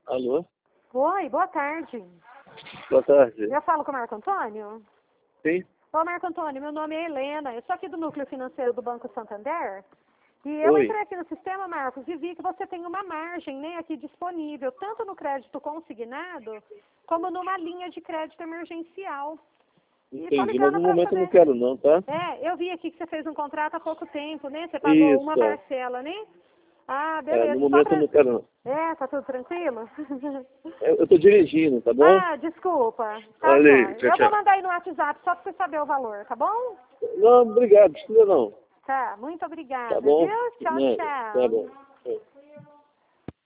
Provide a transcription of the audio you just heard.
Alô? Oi, boa tarde. Boa tarde. Eu falo com o Marco Antônio? Sim? Ô, Marco Antônio, meu nome é Helena, eu sou aqui do Núcleo Financeiro do Banco Santander. E eu Oi. entrei aqui no sistema, Marcos, e vi que você tem uma margem, né, aqui disponível, tanto no crédito consignado, como numa linha de crédito emergencial. E tô Entendi, mas ligando no para momento eu não saber. quero não, tá? Eu vi aqui que você fez um contrato há pouco tempo, né? Você pagou uma Isso, parcela, né? Ah, no beleza. Só momento eu pra... não quero não. Tá tudo tranquilo? Eu tô dirigindo, tá bom? Ah, desculpa. Tá, Olha aí, jóia. tchau, Eu vou tchau. mandar aí no WhatsApp só para você saber o valor, tá bom? Não, obrigado, precisa não. Tá, muito Tá obrigada, bom? viu? Tchau, Não, tá tchau. bom. É.